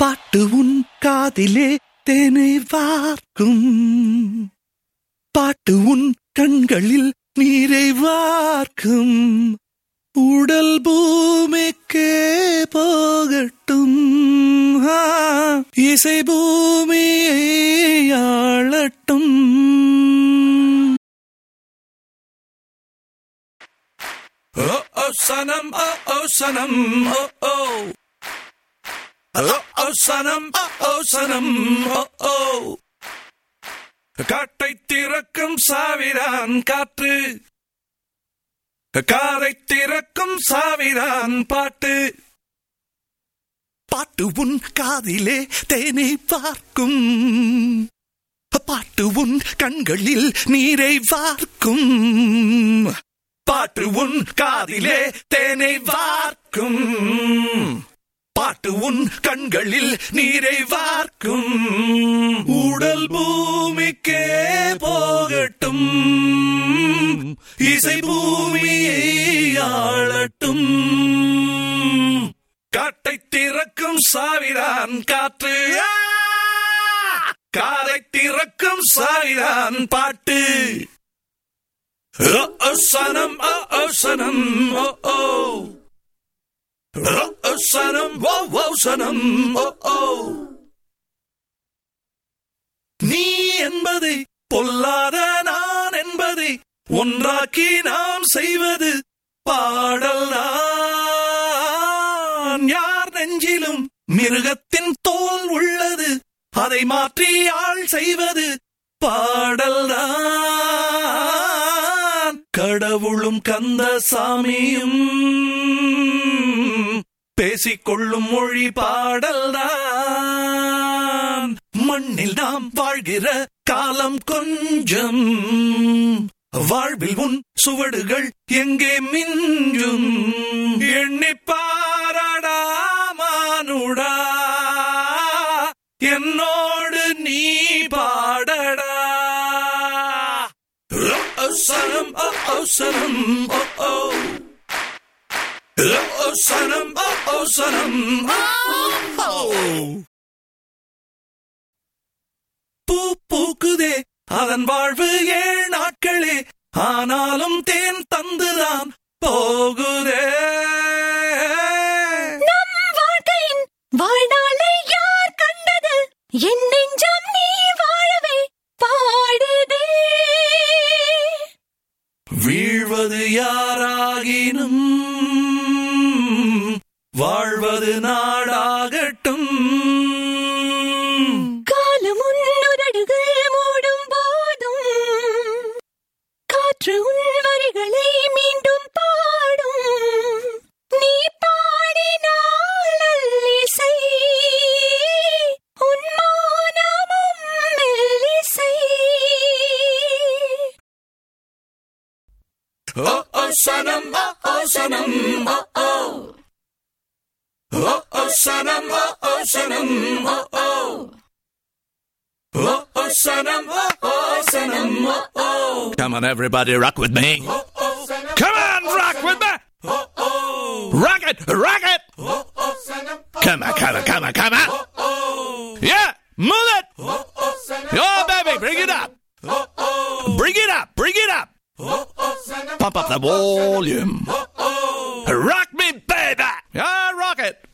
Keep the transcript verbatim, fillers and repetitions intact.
பாட்டு உன் காதிலே தேனை வார்க்கும், பாட்டு உன் கண்களில் நீரை வார்க்கும், உடல் பூமிக்கே போகட்டும், இசை பூமியை ஆளட்டும். Oh oh sanam, oh oh sanam, oh oh. Oh oh sanam, oh oh sanam, oh oh. காட்டை திறக்கும் சாவிரான் காற்று, காரை திறக்கும் சாவிரான் பாட்டு, பாட்டு உன் காதிலே தேனை பார்க்கும், பாட்டு உன் கண்களில் நீரை வார்க்கும், பாட்டு உன் காதிலே தேனை வார்க்கும், பாட்டு உன் கண்களில் நீரை வார்க்கும், உடல் பூமிக்கே போகட்டும், இசை பூமியை ஆளட்டும். காட்டை திறக்கும் சாவிரான் காற்று, காரை திறக்கும் சாவிரான் பாட்டு. Oh oh sanam, oh oh sanam, oh oh. Oh oh sanam, oh oh sanam, oh oh. நீ என்பதை பொல்லாத நான் என்பதை ஒன்றாக்கி நாம் செய்வது பாடல்தான். யார் நெஞ்சிலும் மிருகத்தின் தோல் உள்ளது, அதை மாற்றி ஆள் செய்வது பாடல்தான். கடவுளும் கந்தசாமியும் பேசிக்கொள்ளும் மொழி பாடல்தான். மண்ணில் நாம் வாழ்கிற காலம் கொஞ்சம், வாழ்வில் உன் சுவடுகள் எங்கே மிஞ்சும், எண்ணி பாராடா மானுடா, என்னோடு நீ பாடடா. Oh sanam, oh oh sanam, oh oh. Oh sanam, oh oh sanam, oh oh. பூ பூக்குதே அதன் வாழ்வு ஏழு நாட்களே, ஆனாலும் தேன் தந்துதான் போகுதே. நம் வாழ்க்கையின் வாழ்நாளை யார் கண்டது, என் நெஞ்சம் நீ வாழவே பாடுதே. வீழ்வது யாராகினும் வாழ்வது நாடாகட்டும், காலம் உன்னுதடுகள் மூடும் போதும் காற்று உன் வரிகளை மீண்டும் பாடும். நீ பாடினால் நல்லிசை, உன் மௌனமும் மெல்லிசை. Oh oh sanam, oh oh sanam, oh oh. Oh oh sanam, oh oh sanam, oh oh. Oh oh sanam, oh oh sanam, oh oh. Come on everybody, rock with me. Oh oh sanam, come on, rock with me. Oh oh. Rock it, rock it. Oh oh sanam. Come on, come on, come on, come on. Oh oh. Yeah, move it. Oh oh sanam. Oh baby, bring it up. Oh oh. Bring it up, bring it up. Oh oh sanam. Pump up the volume. Oh oh. Rock me, baby. Yeah, rock it.